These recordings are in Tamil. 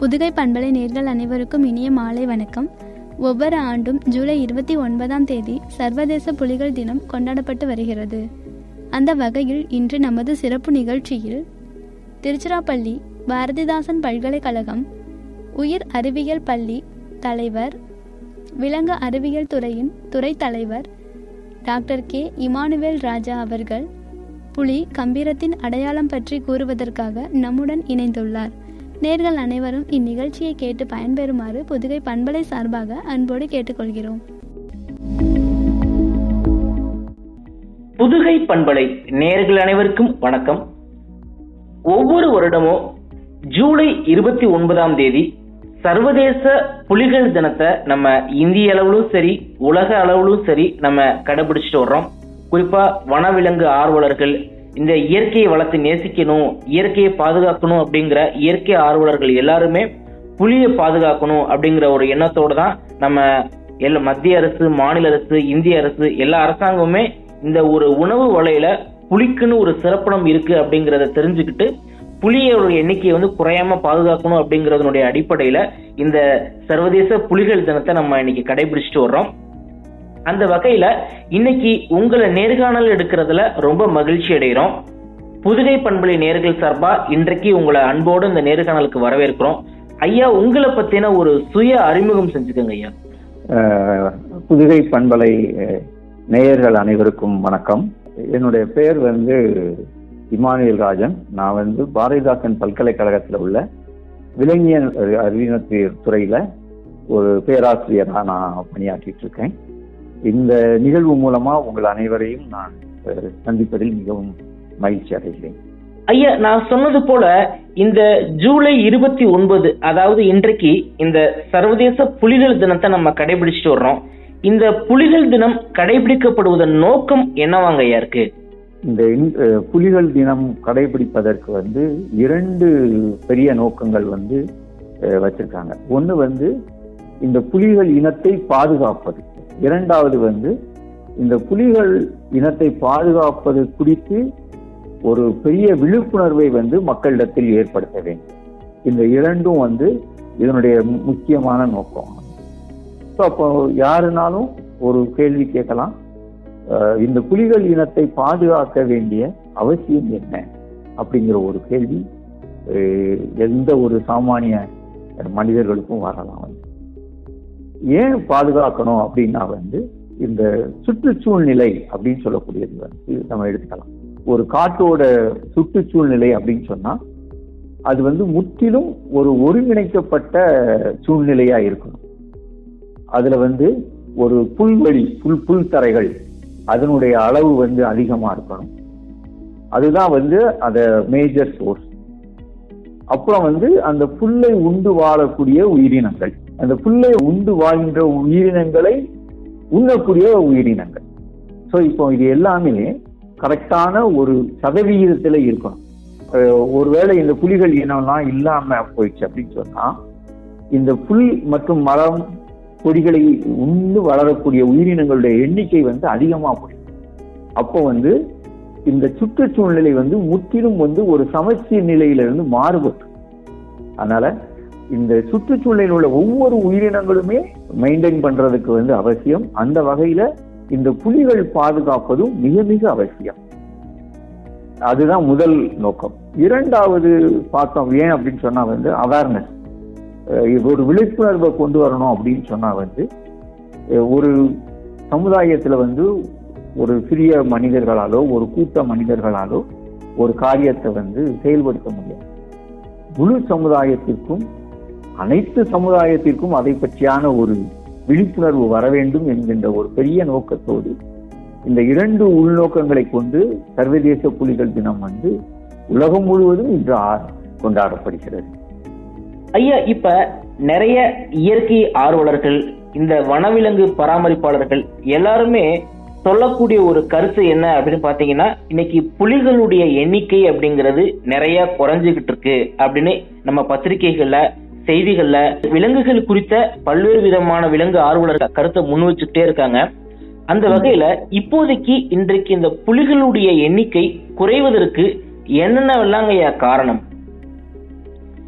புதுகை பண்பலை நேயர்கள் அனைவருக்கும் இனிய மாலை வணக்கம். ஒவ்வொரு ஆண்டும் ஜூலை 29ஆம் தேதி சர்வதேச புலிகள் தினம் கொண்டாடப்பட்டு வருகிறது. அந்த வகையில் இன்று நமது சிறப்பு நிகழ்ச்சியில் திருச்சிராப்பள்ளி பாரதிதாசன் பல்கலைக்கழகம் உயிர் அறிவியல் பள்ளி தலைவர், விலங்கு அறிவியல் துறையின் துறை தலைவர் டாக்டர் கே. இமானுவேல் ராஜா அவர்கள் புலி கம்பீரத்தின் அடையாளம் பற்றி கூறுவதற்காக நம்முடன் இணைந்துள்ளார். நேர்கள் அனைவரும் இந்நிகழ்ச்சியை கேட்டு பயன்பெறுமாறு புதுகை பண்பலை சார்பாக அன்போடு கேட்டுக்கொள்கிறோம். புதுகை பண்பலை நேர்கள் அனைவருக்கும் வணக்கம். ஒவ்வொரு வருடமும் ஜூலை 29ஆம் தேதி சர்வதேச புலிகள் தினத்தை நம்ம இந்திய அளவிலும் சரி உலக அளவிலும் சரி நம்ம கடைபிடிச்சிட்டு வர்றோம். குறிப்பா வனவிலங்கு ஆர்வலர்கள், இந்த இயற்கையை வளர்த்து நேசிக்கணும், இயற்கையை பாதுகாக்கணும் அப்படிங்கிற இயற்கை ஆர்வலர்கள் எல்லாருமே புலியை பாதுகாக்கணும் அப்படிங்கிற ஒரு எண்ணத்தோடு தான் நம்ம மத்திய அரசு, மாநில அரசு, இந்திய அரசு எல்லா அரசாங்கமுமே இந்த ஒரு உணவு வலையில புலிக்குன்னு ஒரு சிறப்பிடம் இருக்கு அப்படிங்கிறத தெரிஞ்சுக்கிட்டு புலியோட எண்ணிக்கையை குறையாம பாதுகாக்கணும் அப்படிங்கறதனுடைய அடிப்படையில இந்த சர்வதேச புலிகள் தினத்தை நம்ம இன்னைக்கு கடைபிடிச்சிட்டு வர்றோம். அந்த வகையில இன்னைக்கு உங்களை நேர்காணல் எடுக்கிறதுல ரொம்ப மகிழ்ச்சி அடைகிறோம். புதுகை பண்பலை நேர்கள் சார்பா இன்றைக்கு உங்களை அன்போடு இந்த நேர்காணலுக்கு வரவேற்கிறோம். ஐயா, உங்களை பத்தின ஒரு சுய அறிமுகம் செஞ்சுக்கோங்க ஐயா. புதுகை பண்பலை நேயர்கள் அனைவருக்கும் வணக்கம். என்னுடைய பெயர் இமானுவேல் ராஜன். நான் பாரதிதாசன் பல்கலைக்கழகத்தில் உள்ள விலங்கியல் அறிவியல் துறையில ஒரு பேராசிரியராக நான் பணியாற்றிட்டு இருக்கேன். இந்த நிகழ்வு மூலமா உங்கள் அனைவரையும் நான் சந்திப்பதில் மிகவும் மகிழ்ச்சி அடைகிறேன். ஐயா, நான் சொன்னது போல இந்த ஜூலை 29, அதாவது இன்றைக்கு இந்த சர்வதேச புலிகள் தினத்தை நம்ம கடைபிடிச்சிட்டு வர்றோம். இந்த புலிகள் தினம் கடைபிடிக்கப்படுவதன் நோக்கம் என்னவாங்க ஐயா இருக்கு? இந்த புலிகள் தினம் கடைபிடிப்பதற்கு 2 பெரிய நோக்கங்கள் வச்சிருக்காங்க. ஒன்று இந்த புலிகள் இனத்தை பாதுகாப்பது, இரண்டாவது இந்த புலிகள் இனத்தை பாதுகாப்பது குறித்து ஒரு பெரிய விழிப்புணர்வை மக்களிடத்தில் ஏற்படுத்த வேண்டும். இந்த இரண்டும் இதனுடைய முக்கியமான நோக்கம். அப்போ யாருனாலும் ஒரு கேள்வி கேட்கலாம், இந்த புலிகள் இனத்தை பாதுகாக்க வேண்டிய அவசியம் என்ன அப்படிங்கிற ஒரு கேள்வி எந்த ஒரு சாமானிய மனிதர்களுக்கும் வரலாம். ஏன் பாதுகாக்கணும் அப்படின்னா இந்த சுற்றுச்சூழ்நிலை அப்படின்னு சொல்லக்கூடியது நம்ம எடுத்துக்கலாம். ஒரு காட்டோட சுற்றுச்சூழ்நிலை அப்படின்னு சொன்னா அது முற்றிலும் ஒரு ஒருங்கிணைக்கப்பட்ட சூழ்நிலையா இருக்கணும். அதுல ஒரு புல்வெளி, புல் தரைகள், அதனுடைய அளவு அதிகமா இருக்கணும். அதுதான் அத மேஜர் சோர்ஸ். அப்புறம் அந்த புல்லை உண்டு வாழக்கூடிய உயிரினங்கள், அந்த புல்லை உண்டு வாழ்கின்ற உயிரினங்களை உண்ணக்கூடிய உயிரினங்கள். ஸோ இப்போ இது எல்லாமே கரெக்டான ஒரு சதவிகிதத்துல இருக்கணும். ஒருவேளை இந்த புலிகள் இனம்லாம் இல்லாம போயிடுச்சு அப்படின்னு சொன்னா இந்த புல் மற்றும் மரம் கொடிகளை உண்டு வளரக்கூடிய உயிரினங்களுடைய எண்ணிக்கை அதிகமா போயிடும். அப்போ இந்த சுற்றுச்சூழ்நிலை முற்றிலும் ஒரு சமச்சீர் நிலையிலிருந்து மாறுபட்டு, அதனால இந்த சுற்றுச்சூழலில் உள்ள ஒவ்வொரு உயிரினங்களுமே மெயின்டைன் பண்றதுக்கு அவசியம். அந்த வகையில இந்த புலிகள் பாதுகாப்பதும் மிக மிக அவசியம். அதுதான் முதல் நோக்கம். இரண்டாவது பார்த்தோம் ஏன் அப்படின்னு சொன்னா அவேர்னஸ், ஒரு விழிப்புணர்வை கொண்டு வரணும் அப்படின்னு சொன்னா ஒரு சமுதாயத்துல ஒரு சிறிய மனிதர்களாலோ ஒரு கூட்ட மனிதர்களாலோ ஒரு காரியத்தை செயல்படுத்த முடியாது. முழு சமுதாயத்திற்கும், அனைத்து சமுதாயத்திற்கும் அதை பற்றியான ஒரு விழிப்புணர்வு வர வேண்டும் என்கின்ற ஒரு பெரிய நோக்கத்தோடு இந்த 2 உள்நோக்கங்களை கொண்டு சர்வதேச புலிகள் தினம் உலகம் முழுவதும் இன்று கொண்டாடப்படுகிறது. ஐயா, இப்ப நிறைய இயற்கை ஆர்வலர்கள், இந்த வனவிலங்கு பராமரிப்பாளர்கள் எல்லாருமே சொல்லக்கூடிய ஒரு கருத்து என்ன அப்படின்னு பாத்தீங்கன்னா, இன்னைக்கு புலிகளுடைய எண்ணிக்கை அப்படிங்கிறது நிறைய குறைஞ்சுகிட்டு இருக்கு அப்படின்னு நம்ம பத்திரிகைகள்ல, செய்திகள்ல விலங்குகள் குறித்த பல்வேறு விதமான விலங்கு ஆர்வலர்கள் கருத்தை முன் வச்சுட்டே இருக்காங்க. அந்த வகையில இப்போதைக்கு இன்றைக்கு இந்த புலிகளுடைய எண்ணிக்கை குறைவதற்கு என்னென்னவெல்லாம் காரணம்?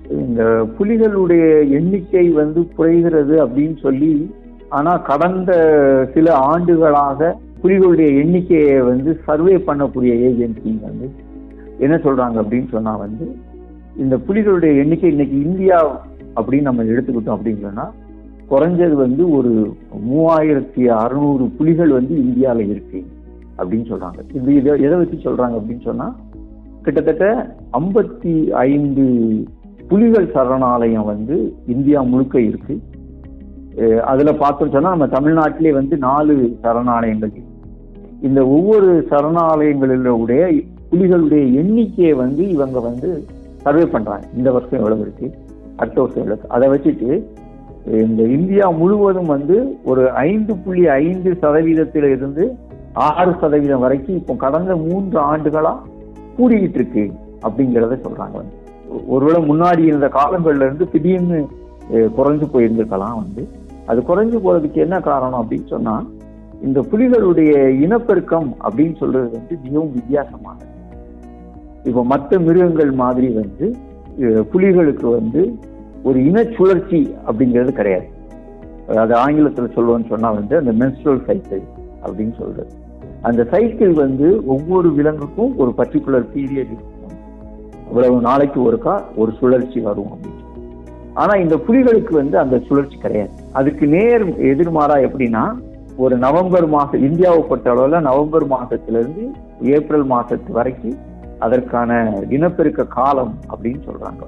இந்த புலிகளுடைய எண்ணிக்கை வந்து குறைகிறது அப்படின்னு சொல்லி, ஆனா கடந்த சில ஆண்டுகளாக புலிகளுடைய எண்ணிக்கையை வந்து சர்வே பண்ணக்கூடிய ஏஜென்சி வந்து என்ன சொல்றாங்க அப்படின்னு சொன்னா வந்து, இந்த புலிகளுடைய எண்ணிக்கை இன்னைக்கு இந்தியா அப்படின்னு நம்ம எடுத்துக்கிட்டோம் அப்படின்னு சொன்னா குறைஞ்சது வந்து ஒரு 3600 புலிகள் வந்து இந்தியாவில இருக்கு அப்படின்னு சொல்றாங்க. இது எதை வச்சு சொல்றாங்க அப்படின்னு சொன்னா, கிட்டத்தட்ட 55 புலிகள் சரணாலயம் வந்து இந்தியா முழுக்க இருக்கு. அதுல பார்த்தோம் சொன்னா நம்ம தமிழ்நாட்டிலே வந்து 4 சரணாலயங்கள். இந்த ஒவ்வொரு சரணாலயங்களிலுடைய புலிகளுடைய எண்ணிக்கையை வந்து இவங்க வந்து சர்வே பண்றாங்க. இந்த வருஷம் எவ்வளவு இருக்கு, அடுத்த வருஷம் எவ்வளவு. அதை வச்சுட்டு இந்த இந்தியா முழுவதும் வந்து ஒரு 5.5% இருந்து 6% வரைக்கும் இப்போ கடந்த 3 ஆண்டுகளா கூடிக்கிட்டு இருக்கு அப்படிங்கிறத சொல்றாங்க. வந்து ஒருவேளை முன்னாடி இருந்த காலங்கள்ல இருந்து திடீர்னு குறைஞ்சு போயிருந்திருக்கலாம். வந்து அது குறைஞ்சு போறதுக்கு என்ன காரணம் அப்படின்னு சொன்னா, இந்த புலிகளுடைய இனப்பெருக்கம் அப்படின்னு சொல்றது வந்து மிகவும் வித்தியாசமானது. இப்போ மற்ற மிருகங்கள் மாதிரி வந்து புலிகளுக்கு வந்து ஒரு இன சுழற்சி அப்படிங்கிறது கிடையாது. அது ஆங்கிலத்தில் சொல்லுவோன்னு சொன்னா வந்து அந்த மென்ஸ்ட்ரல் சைக்கிள் அப்படின்னு சொல்றது. அந்த சைக்கிள் வந்து ஒவ்வொரு விலங்குக்கும் ஒரு பர்டிகுலர் பீரியட் இருக்கும். இவ்வளவு நாளைக்கு ஒருக்கா ஒரு சுழற்சி வரும் அப்படின்னு. ஆனா இந்த புலிகளுக்கு வந்து அந்த சுழற்சி கிடையாது. அதுக்கு நேர் எதிர்மாறா எப்படின்னா, ஒரு நவம்பர் மாசம், இந்தியாவை பொறுத்த அளவுல நவம்பர் மாசத்திலிருந்து ஏப்ரல் மாசத்து வரைக்கும் அதற்கான இனப்பெருக்க காலம் அப்படின்னு சொல்றாங்க.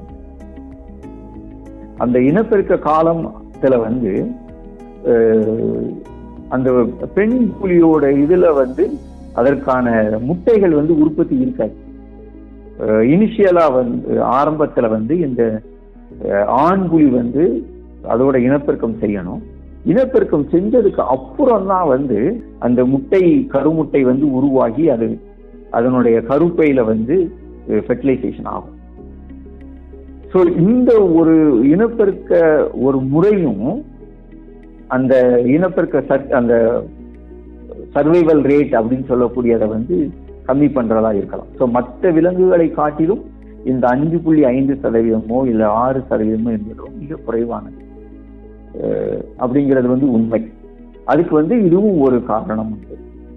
அந்த இனப்பெருக்க காலத்துல வந்து அந்த பெண் புலியோட இதுல வந்து அதற்கான முட்டைகள் வந்து உற்பத்தி இருக்காது. இனிஷியலா வந்து ஆரம்பத்துல வந்து இந்த ஆண் புலி வந்து அதோட இனப்பெருக்கம் செய்யணும். இனப்பெருக்கம் செஞ்சதுக்கு அப்புறம் தான் வந்து அந்த கருமுட்டை வந்து உருவாகி அது அதனுடைய கருப்பையில வந்து ஃபெர்டிலைசேஷன் ஆகும். ஸோ இந்த ஒரு இனப்பெருக்க ஒரு முறையும் அந்த இனப்பெருக்க அந்த சர்வைவல் ரேட் அப்படின்னு சொல்லக்கூடியதை வந்து கம்மி பண்றதா இருக்கலாம். ஸோ மற்ற விலங்குகளை காட்டிலும் இந்த 5.5% இல்ல 6% என்பதோ மிக குறைவானது அப்படிங்கிறது வந்து உண்மை. அதுக்கு வந்து இதுவும் ஒரு காரணம் உண்டு.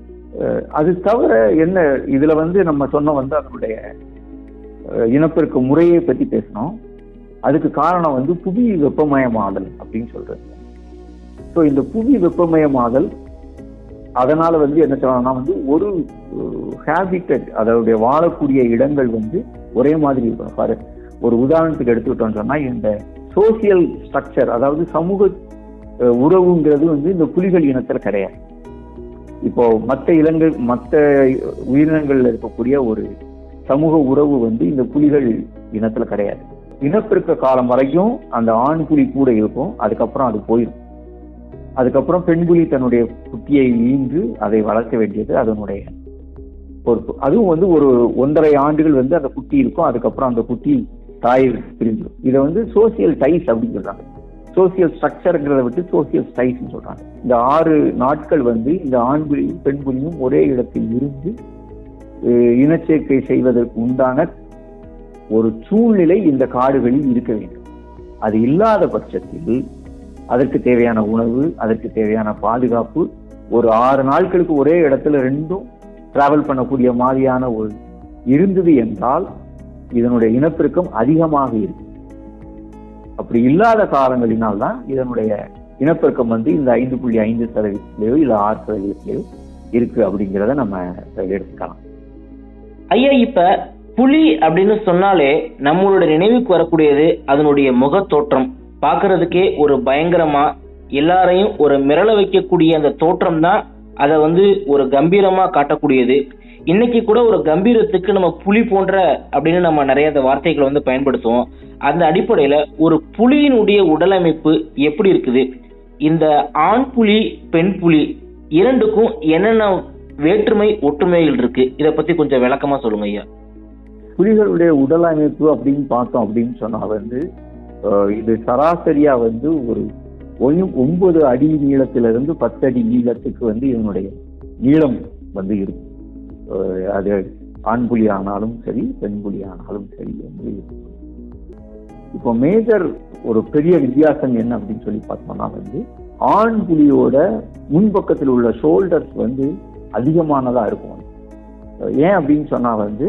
அது தவிர என்ன, இதுல வந்து நம்ம சொன்ன வந்து அதனுடைய இனப்பெருக்க முறையை பத்தி பேசணும். அதுக்கு காரணம் வந்து புவி வெப்பமயமாதல் அப்படின்னு சொல்றது. ஸோ இந்த புவி வெப்பமயமாதல் அதனால வந்து என்ன சொல்லணும்னா வந்து ஒரு ஹேபிட்டட், அதனுடைய வாழக்கூடிய இடங்கள் வந்து ஒரே மாதிரி இருக்கணும். பாரு, ஒரு உதாரணத்துக்கு எடுத்துக்கிட்டோம்னு சொன்னா, இந்த சோசியல் ஸ்ட்ரக்சர், அதாவது சமூக உறவுங்கிறது வந்து இந்த புலிகள் இனத்துல கிடையாது. இப்போ மற்ற உயிரினங்கள்ல இருக்கக்கூடிய ஒரு சமூக உறவு வந்து இந்த புலிகள் இனத்துல கிடையாது. இனப்பெருக்க காலம் வரைக்கும் அந்த ஆண் புலி கூட இருக்கும், அதுக்கப்புறம் அது போயிடும். அதுக்கப்புறம் பெண் புலி தன்னுடைய குட்டியை ஈன்று அதை வளர்க்க வேண்டியது அதனுடைய பொறுப்பு. அதுவும் வந்து ஒரு 1.5 ஆண்டுகள் வந்து அந்த குட்டி இருக்கும், அதுக்கப்புறம் அந்த குட்டி தாயை பிரிஞ்சிடும். இதை வந்து சோசியல் டைஸ் அப்படின்னு சொல்றாங்க. சோசியல் ஸ்ட்ரக்சர்ங்கிறத விட்டு சோசியல் டைஸ்ன்னு சொல்றாங்க. இந்த 6 நாட்கள் வந்து இந்த ஆண் புலி பெண் புலியும் ஒரே இடத்தில் இருந்து இனச்சேர்க்கை செய்வதற்கு உண்டான ஒரு சூழ்நிலை இந்த காடுகளில் இருக்க வேண்டும். அது இல்லாத பட்சத்தில் அதற்கு தேவையான உணவு, அதற்கு தேவையான பாதுகாப்பு, ஒரு 6 நாட்களுக்கு ஒரே இடத்துல ரெண்டும் டிராவல் பண்ணக்கூடிய மாதிரியான ஒரு இருந்தது என்றால் இதனுடைய இனப்பெருக்கம் அதிகமாக இருக்கும். அப்படி இல்லாத காரணங்களினால்தான் இதனுடைய இனப்பெருக்கம் வந்து இந்த 5.5% இல்ல 6% இருக்கு அப்படிங்கிறத நம்ம எடுத்துக்கலாம். ஐயா, இப்ப புலி அப்படின்னு சொன்னாலே நம்மளோட நினைவுக்கு வரக்கூடியது அதனுடைய முக தோற்றம். பார்க்கறதுக்கே ஒரு பயங்கரமா எல்லாரையும் ஒரு மிரள வைக்கக்கூடிய அந்த தோற்றம் தான் அதை வந்து ஒரு கம்பீரமா காட்டக்கூடியது. இன்னைக்கு கூட ஒரு கம்பீரத்துக்கு நம்ம புலி போன்ற அப்படின்னு நம்ம நிறைய அந்த வார்த்தைகளை வந்து பயன்படுத்துவோம். அந்த அடிப்படையில ஒரு புலியினுடைய உடலமைப்பு எப்படி இருக்குது, இந்த ஆண் புலி பெண் புலி இரண்டுக்கும் என்னென்ன வேற்றுமை ஒற்றுமைகள் இருக்கு, இதை பத்தி கொஞ்சம் விளக்கமா சொல்லுங்க ஐயா. புலிகளுடைய உடல் அமைப்பு அப்படின்னு பார்த்தோம் அப்படின்னு சொன்னா வந்து இது சராசரியா வந்து ஒரு 9 அடி நீளத்திலிருந்து 10 அடி நீளத்துக்கு வந்து இதனுடைய நீளம் வந்து இருக்கும். அது ஆண் புலி ஆனாலும் சரி பெண் புலி ஆனாலும் சரி வந்து இப்போ மேஜர் ஒரு பெரிய வித்தியாசம் என்ன அப்படின்னு சொல்லி பார்த்தோம்னா வந்து ஆண் புலியோட முன்பக்கத்தில் உள்ள ஷோல்டர்ஸ் வந்து அதிகமானதா இருக்கும். ஏன் அப்படின்னு சொன்னா வந்து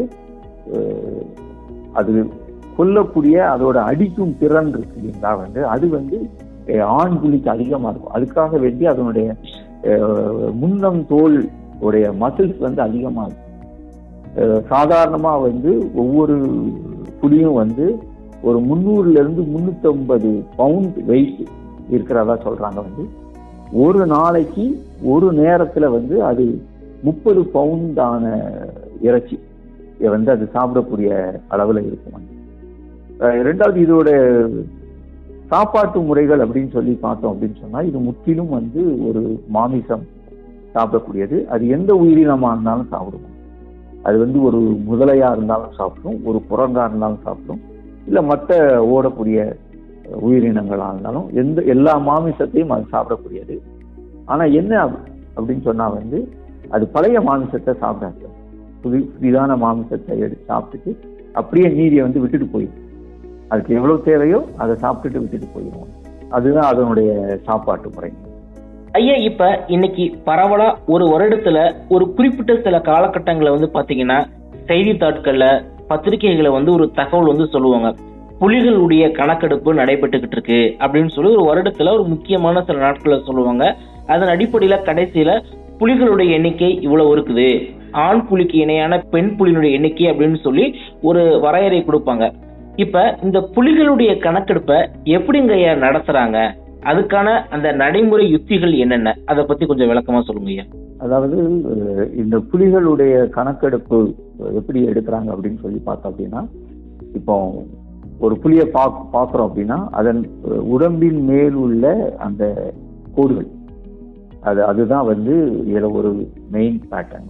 அது கொல்லக்கூடிய அதோட அடிக்கும் திறன் இருக்கு இல்லைங்களா வந்து அது வந்து ஆண் புலிக்கு அதிகமா இருக்கும். அதுக்காக வேண்டி அதனுடைய முன்னம் தோல் உடைய மசில்ஸ் வந்து அதிகமா இருக்கும். சாதாரணமா வந்து ஒவ்வொரு புலியும் வந்து ஒரு 300 இருந்து 350 பவுண்ட் வெயிட் இருக்கிறதா சொல்றாங்க. வந்து ஒரு நாளைக்கு ஒரு நேரத்துல வந்து அது 30 பவுண்டான இறைச்சி வந்து அது சாப்பிடக்கூடிய அளவுல இருக்கும். ரெண்டாவது இதோட சாப்பாட்டு முறைகள் அப்படின்னு சொல்லி பார்த்தோம் அப்படின்னு சொன்னா இது முற்றிலும் வந்து ஒரு மாமிசம் சாப்பிடக்கூடியது. அது எந்த உயிரினமா இருந்தாலும் சாப்பிடும். அது வந்து ஒரு முதலையா இருந்தாலும் சாப்பிடும், ஒரு குரங்கா இருந்தாலும் சாப்பிடும், இல்ல மற்ற ஓடக்கூடிய உயிரினங்களா இருந்தாலும் எல்லா மாமிசத்தையும் அது சாப்பிடக்கூடியது. ஆனா என்ன அப்படின்னு சொன்னா வந்து அது பழைய மாமிசத்தை சாப்பிடாது. புதிதான மாமிசத்தை எடுத்து சாப்பிட்டுட்டு அப்படியே நீதியை வந்து விட்டுட்டு போயிடும். அதுக்கு எவ்வளவு தேவையோ அதை சாப்பிட்டுட்டு விட்டுட்டு போயிடும். அதுதான் அதனுடைய சாப்பாட்டு முறை. ஐயா, இப்ப இன்னைக்கு பரவலா ஒரு வருடத்துல ஒரு குறிப்பிட்ட சில காலகட்டங்களை வந்து பாத்தீங்கன்னா செய்தித்தாட்கள்ல பத்திரிகைகளை வந்து ஒரு தகவல் வந்து சொல்லுவாங்க, புலிகளுடைய கணக்கெடுப்பு நடைபெற்றுக்கிட்டு இருக்கு அப்படின்னு சொல்லி ஒரு வருடத்துல ஒரு முக்கியமான சில நாட்களை சொல்லுவாங்க. அதன் அடிப்படையில கடைசியில புலிகளுடைய எண்ணிக்கை இவ்வளவு இருக்குது, ஆண் புலிக்கு இணையான பெண் புலியினுடைய எண்ணிக்கை அப்படின்னு சொல்லி ஒரு வரையறை கொடுப்பாங்க. இப்ப இந்த புலிகளுடைய கணக்கெடுப்பை எப்படிங்க ஐயா நடத்துறாங்க? அதுக்கான அந்த நடைமுறை யுத்திகள் என்னென்ன, அதை பத்தி கொஞ்சம் விளக்கமா சொல்லுங்க ஐயா. அதாவது இந்த புலிகளுடைய கணக்கெடுப்பு எப்படி எடுக்கிறாங்க அப்படின்னு சொல்லி பார்த்தோம் அப்படின்னா, இப்போ ஒரு புலியை பார்க்குறோம் அப்படின்னா அதன் உடம்பின் மேல் உள்ள அந்த கோடுகள் அதுதான் வந்து இதுல ஒரு மெயின் பேட்டர்ன்.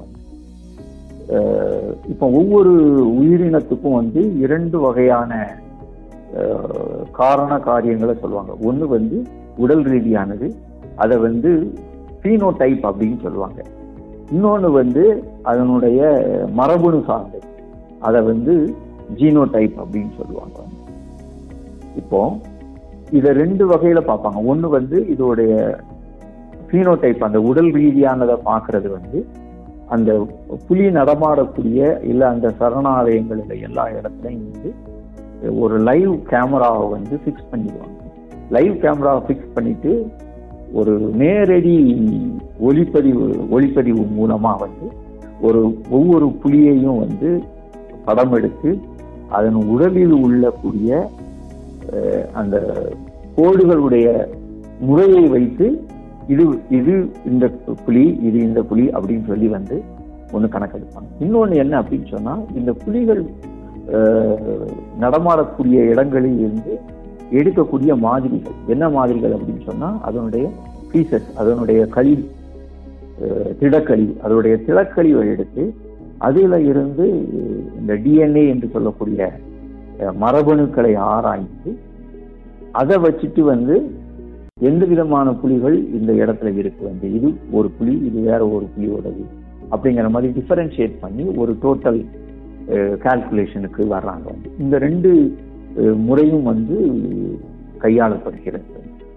இப்போ ஒவ்வொரு உயிரினத்துக்கும் வந்து 2 வகையான காரண காரியங்களை சொல்லுவாங்க. ஒன்று வந்து உடல் ரீதியானது, அதை வந்து பீனோடைப் அப்படின்னு சொல்லுவாங்க. இன்னொன்று வந்து அதனுடைய மரபணு சார்ந்தது, அதை வந்து ஜீனோடைப் அப்படின்னு சொல்லுவாங்க. இப்போ இதை 2 வகையில பார்ப்பாங்க. ஒன்று வந்து இதோடைய பீனோடைப், அந்த உடல் ரீதியானதை பார்க்கறது வந்து அந்த புலி நடமாடக்கூடிய இல்லை அந்த சரணாலயங்களில் எல்லா இடத்துலையும் வந்து ஒரு லைவ் கேமராவை வந்து ஃபிக்ஸ் பண்ணிடுவாங்க. லைவ் கேமராவை ஃபிக்ஸ் பண்ணிட்டு ஒரு நேரடி ஒளிப்பதிவு மூலமா வந்து ஒவ்வொரு புலியையும் வந்து படம் எடுத்து அதன் உடலில் உள்ளக்கூடிய அந்த கோடுகளுடைய முறையை வைத்து இது இந்த புலி, இது இந்த புலி அப்படின்னு சொல்லி வந்து ஒன்று கணக்கெடுப்பாங்க. இன்னொன்று என்ன அப்படின்னு சொன்னா, இந்த புலிகள் நடமாடக்கூடிய இடங்களில் இருந்து எடுக்கக்கூடிய மாதிரிகள். என்ன மாதிரிகள் அப்படின்னு சொன்னா, அதனுடைய பீசஸ், அதனுடைய கழிவு, திடக்கழிவு, அதனுடைய திடக்கழிவை எடுத்து அதில் இருந்து இந்த டிஎன்ஏ என்று சொல்லக்கூடிய மரபணுக்களை ஆராய்ந்து அதை வச்சுட்டு வந்து எந்த விதமான புலிகள் இந்த இடத்துல இருக்கு, வந்து இது ஒரு புலி, இது வேற ஒரு புலியோடது அப்படிங்கிற மாதிரி டிஃபரன்ஷியேட் பண்ணி ஒரு டோட்டல் கால்குலேஷனுக்கு வர்றாங்க. வந்து இந்த 2 முறையும் வந்து கையாளப்படுகிறது.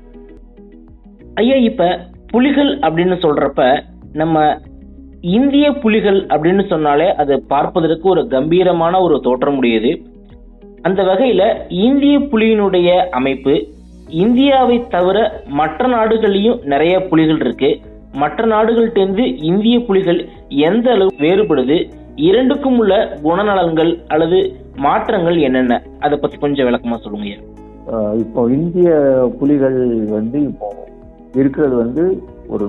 ஐயா, இப்ப புலிகள் அப்படின்னு சொல்றப்ப நம்ம இந்திய புலிகள் அப்படின்னு சொன்னாலே அது பார்ப்பதற்கு ஒரு கம்பீரமான ஒரு தோற்றம் உடையது. அந்த வகையில இந்திய புலியினுடைய அமைப்பு இந்தியாவை தவிர மற்ற நாடுகள்லயும் நிறைய புலிகள் இருக்கு. மற்ற நாடுகள்கிட்ட இந்திய புலிகள் எந்த அளவு வேறுபடுது, 2க்கும் உள்ள குணநலன்கள் அல்லது மாற்றங்கள் என்னென்ன, அதை பத்தி கொஞ்சம் விளக்கமா சொல்லுங்க. இப்போ இந்திய புலிகள் வந்து இப்போ இருக்கிறது வந்து ஒரு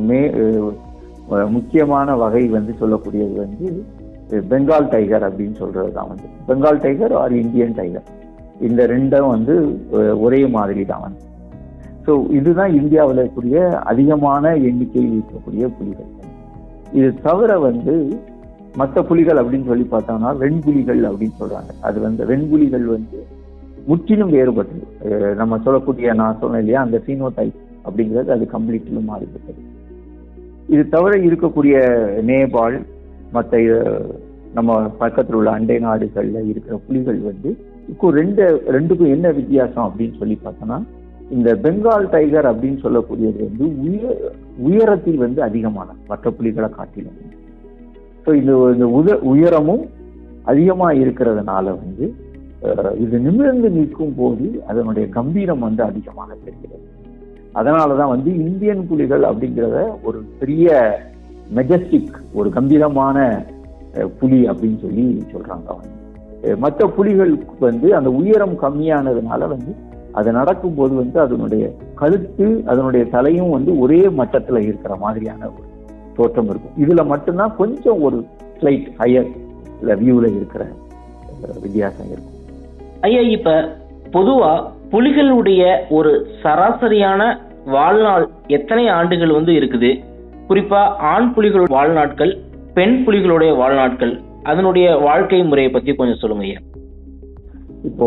முக்கியமான வகை வந்து சொல்லக்கூடியது வந்து பெங்கால் டைகர் அப்படின்னு சொல்றது தான். வந்து Bengal tiger or Indian tiger, இந்த 2ம் வந்து ஒரே மாதிரி தான். வந்து ஸோ இதுதான் இந்தியாவில் இருக்கக்கூடிய அதிகமான எண்ணிக்கையில் இருக்கக்கூடிய புலிகள். இது தவிர வந்து மற்ற புலிகள் அப்படின்னு சொல்லி பார்த்தோம்னா வெண்புலிகள் அப்படின்னு சொல்றாங்க. அது வந்து வெண்புலிகள் வந்து முற்றிலும் வேறுபட்டது. நம்ம சொல்லக்கூடிய, நான் சொன்னேன் இல்லையா, அந்த ஃபீனோடைப் அப்படிங்கிறது அது கம்ப்ளீட்லும் மாறிவிட்டது. இது தவிர இருக்கக்கூடிய நேபாள், மற்ற நம்ம பக்கத்தில் உள்ள அண்டை நாடுகளில் இருக்கிற புலிகள் வந்து ரெண்டுக்கும் என்ன வித்தியாசம் அப்படின்னு சொல்லி பார்த்தோம்னா, இந்த பெங்கால் டைகர் அப்படின்னு சொல்லக்கூடியது வந்து உயரத்தில் வந்து அதிகமான மற்ற புலிகளை காட்டிலும். ஸோ இந்த உயரமும் அதிகமா இருக்கிறதுனால வந்து இது நிமிர்ந்து நிற்கும் போது அதனுடைய கம்பீரம் வந்து அதிகமாக தெரிகிறது. அதனாலதான் வந்து இந்தியன் புலிகள் அப்படிங்கிறத ஒரு பெரிய மெஜஸ்டிக், ஒரு கம்பீரமான புலி அப்படின்னு சொல்லி சொல்றாங்க. மற்ற புலிகளுக்கு வந்து அந்த உயரம் கம்மியானதுனால வந்து அது நடக்கும்போது வந்து அதனுடைய கழுத்து அதனுடைய தலையும் வந்து ஒரே மட்டத்துல இருக்கிற மாதிரியான ஒரு தோற்றம் இருக்கும். இதுல மட்டும்தான் கொஞ்சம் ஒரு ஸ்லைட் ஹையர் வியூல இருக்கிற வித்தியாசம் இருக்கும். ஐயா, இப்ப பொதுவா புலிகளுடைய ஒரு சராசரியான வாழ்நாள் எத்தனை ஆண்டுகள் வந்து இருக்குது? குறிப்பா ஆண் புலிகளோட வாழ்நாட்கள், பெண் புலிகளுடைய வாழ்நாட்கள், அதனுடைய வாழ்க்கை முறையை பத்தி கொஞ்சம் சொல்லுங்க ஐயா. இப்போ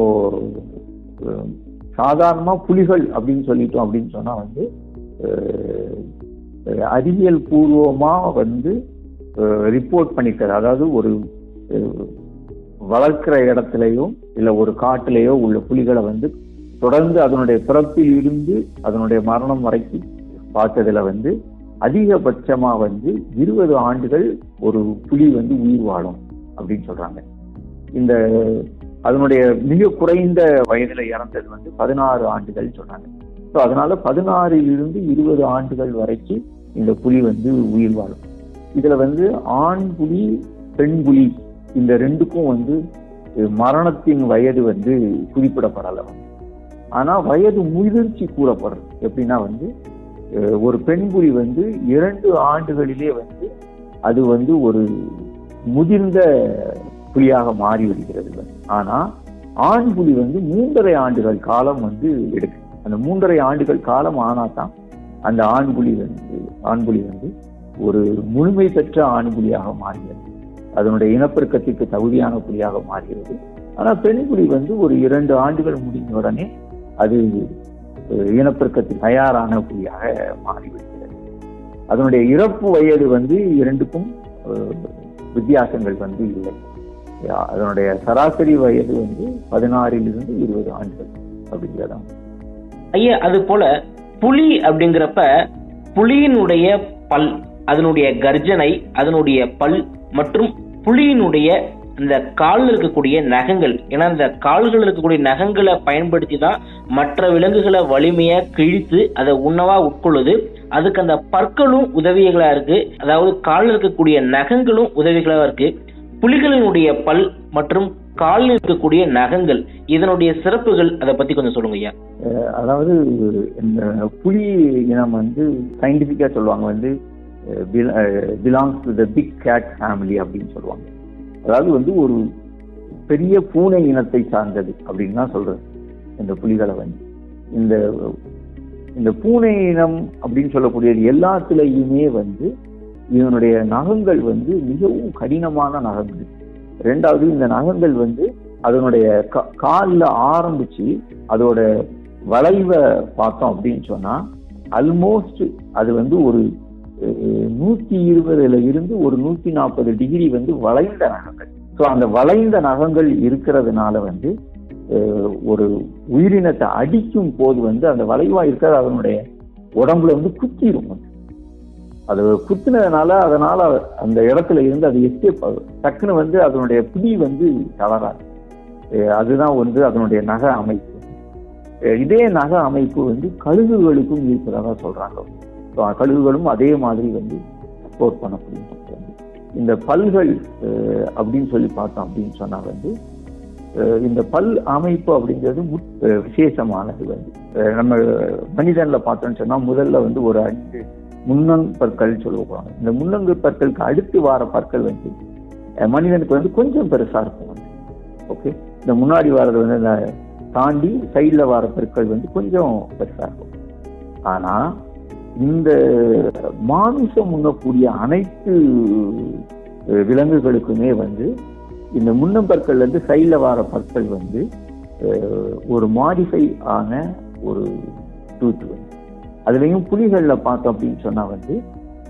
சாதாரணமா புலிகள் அப்படின்னு சொல்லிட்டோம் அப்படின்னு சொன்னா வந்து அறிவியல் பூர்வமா வந்து ரிப்போர்ட் பண்ணிக்கிறது, அதாவது ஒரு வளர்க்கிற இடத்துலயோ இல்ல ஒரு காட்டிலேயோ உள்ள புலிகளை வந்து தொடர்ந்து அதனுடைய பிறப்பில் இருந்து அதனுடைய மரணம் வரைக்கும் பார்த்ததுல வந்து அதிகபட்சமா வந்து 20 ஆண்டுகள் ஒரு புலி வந்து உயிர் வாழும் அப்படின்னு சொல்றாங்க. இந்த அதனுடைய மிக குறைந்த வயதுல இறந்தது வந்து 16 ஆண்டுகள் சொன்னாங்க. ஸோ அதனால 16 20 ஆண்டுகள் வரைக்கும் இந்த புலி வந்து உயிர் வாழும். இதுல வந்து ஆண் புலி பெண் புலி இந்த ரெண்டுக்கும் வந்து மரணத்தின் வயது வந்து குறிப்பிடப்படலை. ஆனா வயது முதிர்ச்சி கூறப்படுறது எப்படின்னா வந்து ஒரு பெண் புலி வந்து 2 ஆண்டுகளிலே வந்து அது வந்து ஒரு முதிர்ந்த புலியாக மாறி வருகிறது. ஆனா ஆண் புலி வந்து 3.5 ஆண்டுகள் காலம் வந்து எடுக்கும். அந்த 3.5 ஆண்டுகள் காலம் ஆனா தான் அந்த ஆண் புலி வந்து ஒரு முழுமை பெற்ற ஆண் புலியாக மாறுகிறது, அதனுடைய இனப்பெருக்கத்திற்கு தகுதியான புலியாக மாறுகிறது. ஆனா பெண் புலி வந்து ஒரு 2 ஆண்டுகள் முடிந்த உடனே அது இனப்பெருக்கத்தில் தயாரான புலியாக மாறிவிடுகிறது. அதனுடைய இறப்பு வயது வந்து இரண்டுக்கும் வித்தியாசங்கள் வந்து இல்லை. அதனுடைய சராசரி வயது வந்து 16 20 ஆண்டுகள் அப்படிங்கிறதா. ஐயா, அது போல புலி அப்படிங்கிறப்ப புலியினுடைய பல், அதனுடைய கர்ஜனை, அதனுடைய பல் மற்றும் புலியினுடைய இந்த காலில் இருக்கக்கூடிய நகங்கள், ஏன்னா இந்த கால்கள் இருக்கக்கூடிய நகங்களை பயன்படுத்தி தான் மற்ற விலங்குகளை வலிமையா கிழித்து அதை உணவா உட்கொள்ளுது. அதுக்கு அந்த பற்களும் உதவிகளா இருக்கு, அதாவது காலில் இருக்கக்கூடிய நகங்களும் உதவிகளா இருக்கு. புலிகளினுடைய பல் மற்றும் காலில் இருக்கக்கூடிய நகங்கள், இதனுடைய சிறப்புகள் அதை பத்தி கொஞ்சம் சொல்லுங்க ஐயா. அதாவது இந்த புலி இனம் வந்து சயின்டிபிக்கா சொல்லுவாங்க வந்து belongs to the big cat family அப்படின்னு சொல்லுவாங்க. அதாவது வந்து ஒரு பெரிய பூனை இனத்தை சார்ந்தது அப்படின்னு தான் சொல்றது இந்த புலிகளை வந்து. இந்த பூனை இனம் அப்படின்னு சொல்லக்கூடியது எல்லாத்துலயுமே வந்து இதனுடைய நகங்கள் வந்து மிகவும் கடினமான நகங்கள். 2வது இந்த நகங்கள் வந்து அதனுடைய காலில் ஆரம்பிச்சு அதோட வளைவை பார்த்தோம் அப்படின்னு சொன்னா ஆல்மோஸ்ட் அது வந்து ஒரு 120 இருந்து ஒரு 140 டிகிரி வந்து வளைந்த நகங்கள். ஸோ அந்த வளைந்த நகங்கள் இருக்கிறதுனால வந்து ஒரு உயிரினத்தை அடிக்கும் போது வந்து அந்த வளைவா இருக்கிறது அதனுடைய உடம்புல வந்து குத்திரும். அது குத்தினதுனால அதனால அந்த இடத்துல இருந்து அது எஸ்கேப் ஆகும். டக்குன்னு வந்து அதனுடைய பிடி வந்து தவறாது. அதுதான் வந்து அதனுடைய நக அமைப்பு. இதே நக அமைப்பு வந்து கழுகுகளுக்கும் இருக்கிறதா சொல்றாங்க. கழுகுகளும் அதே மாதிரி வந்து சப்போர்ட் பண்ணக்கூடிய இந்த பல்கள் அப்படின்னு சொல்லி பார்த்தோம் அப்படின்னு சொன்னா வந்து இந்த பல் அமைப்பு அப்படிங்கிறது விசேஷமானது. வந்து நம்ம மனிதன்ல பார்த்தோம்னு சொன்னா முதல்ல வந்து ஒரு 5 முன்னங்கற்பற்கள் சொல்லுவாங்க. இந்த முன்னங்கற்பற்களுக்கு அடுத்து வார பற்கள் வந்து மனிதனுக்கு வந்து கொஞ்சம் பெருசா இருக்கும். ஓகே, இந்த முன்னாடி வாரது வந்து இந்த தாண்டி சைட்ல வார பற்கள் வந்து கொஞ்சம் பெருசா இருக்கும். ஆனா இந்த மாமிசம் உண்ணக்கூடிய அனைத்து விலங்குகளுக்குமே வந்து இந்த முன்னம்பற்கள் வந்து சைட்ல வார பற்கள் வந்து ஒரு மாடிஃபை ஆன ஒரு டூத் வந்து. அதுலயும் புலிகள்ல பார்த்தோம் அப்படின்னு சொன்னா வந்து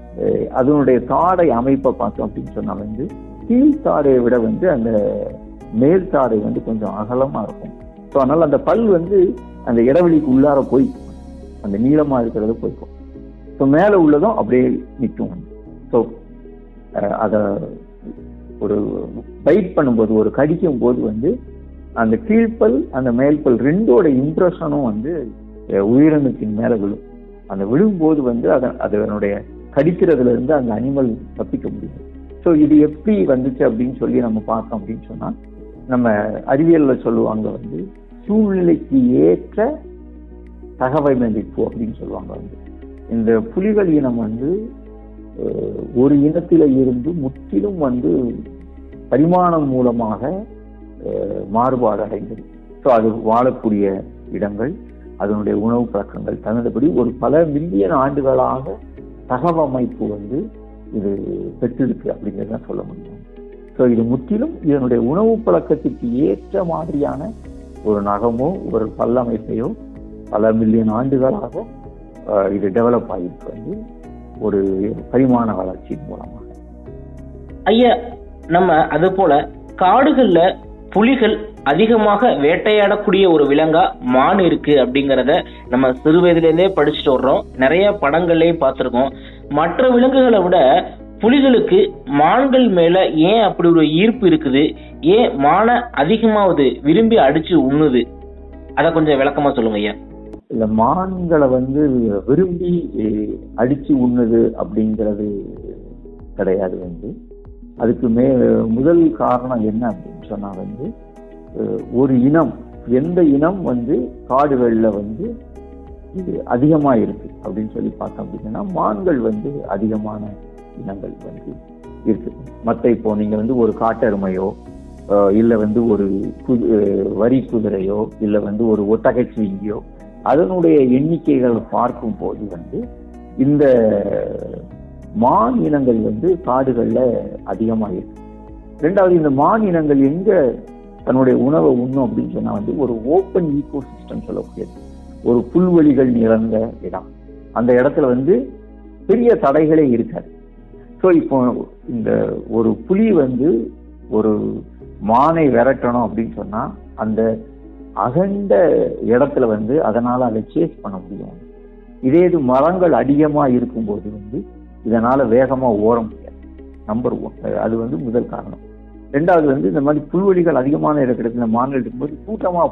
அதனுடைய தாடை அமைப்பை பார்த்தோம் அப்படின்னு சொன்னா வந்து கீழ்த்தாடையை விட வந்து அந்த மேல் தாடை வந்து கொஞ்சம் அகலமா இருக்கும். ஸோ அதனால அந்த பல் வந்து அந்த இடைவெளிக்கு உள்ளார போய் அந்த நீளமா இருக்கிறது போய்க்கும். ஸோ மேலே உள்ளதும் அப்படியே நிற்கும். ஸோ அதை ஒரு பைட் பண்ணும்போது, ஒரு கடிக்கும் போது வந்து அந்த கீழ்ப்பல் அந்த மேல்பல் ரெண்டோட இம்ப்ரெஷனும் வந்து உயிரினத்தின் மேல விழும். அந்த விழும்போது வந்து அதனுடைய கடிக்கிறதுல இருந்து அந்த அனிமல் தப்பிக்க முடியும். ஸோ இது எப்படி வந்துச்சு அப்படின்னு சொல்லி நம்ம பார்த்தோம் அப்படின்னு சொன்னா, நம்ம அறிவியல்ல சொல்லுவாங்க வந்து சூழ்நிலைக்கு ஏற்ற தகவமைப்பு அப்படின்னு சொல்லுவாங்க. வந்து இந்த புலிகள் இனம் வந்து ஒரு இனத்தில இருந்து முற்றிலும் வந்து பரிமாணம் மூலமாக மாறுபாடு அடைந்தது. ஸோ அது வாழக்கூடிய இடங்கள், அதனுடைய உணவு பழக்கங்கள் தகுந்தபடி ஒரு பல மில்லியன் ஆண்டுகளாக தகவமைப்பு வந்து இது பெற்றிருக்கு அப்படிங்கிறத சொல்ல முடியும். ஸோ இது முற்றிலும் இதனுடைய உணவு பழக்கத்துக்கு ஏற்ற மாதிரியான ஒரு நகமோ ஒரு பல்லமைப்பையோ பல மில்லியன் ஆண்டுகளாக இது டெவலப் ஆகிருக்கு வந்து ஒரு பரிமாண வளர்ச்சியின் மூலமாக. ஐயா, நம்ம அது போல காடுகள்ல புலிகள் அதிகமாக வேட்டையாடக்கூடிய ஒரு விலங்கா மான் இருக்கு அப்படிங்கிறத நம்ம சிறு வயதிலேருந்தே படிச்சுட்டு வர்றோம். நிறைய படங்கள்லயே பார்த்துருக்கோம். மற்ற விலங்குகளை விட புலிகளுக்கு மான்கள் மேல ஏன் அப்படி ஒரு ஈர்ப்பு இருக்குது? ஏன் மானை அதிகமாவது விரும்பி அடிச்சு உண்ணுது? அத கொஞ்சம் விளக்கமா சொல்லுங்க ஐயா. இல்ல, மான்களை வந்து விரும்பி அடிச்சு உண்ணுது அப்படிங்கிறது கிடையாது. வந்து அதுக்கு முதல் காரணம் என்ன அப்படின்னு சொன்னா வந்து ஒரு இனம், எந்த இனம் வந்து காடுகள்ல வந்து இது அதிகமா இருக்கு அப்படின்னு சொல்லி பார்த்தோம் அப்படின்னா மான்கள் வந்து அதிகமான இனங்கள் வந்து இருக்கு. மற்ற இப்போ நீங்க வந்து ஒரு காட்டெருமையோ இல்ல வந்து ஒரு வரி குதிரையோ இல்ல வந்து ஒரு ஒட்டகைச்சிவிங்கியோ அதனுடைய எண்ணிக்கைகள் பார்க்கும் போது வந்து இந்த மான் இனங்கள் வந்து காடுகள்ல அதிகமா இருக்கு. ரெண்டாவது, இந்த மான் இனங்கள் எங்க தன்னுடைய உணவை உண்ணும் அப்படின்னு சொன்னா வந்து ஒரு ஓப்பன் ஈகோ சிஸ்டம் சொல்லக்கூடியது, ஒரு புல்வெளிகள் நிறைந்த இடம். அந்த இடத்துல வந்து பெரிய தடைகளே இருக்காது. ஸோ இப்போ இந்த ஒரு புலி வந்து ஒரு மானை விரட்டணும் அப்படின்னு சொன்னா அந்த அகண்ட இடத்துல வந்து அதனால அதை சேஸ் பண்ண முடியும். இதே இது மரங்கள் அதிகமா இருக்கும்போது வந்து இதனால வேகமா ஓட முடியாது. நம்பர் 1, அது வந்து முதல் காரணம். ரெண்டாவது வந்து இந்த மாதிரி புல்வெளிகள் அதிகமான இடத்துல மான்கள் இருக்கும்போது கூட்டமா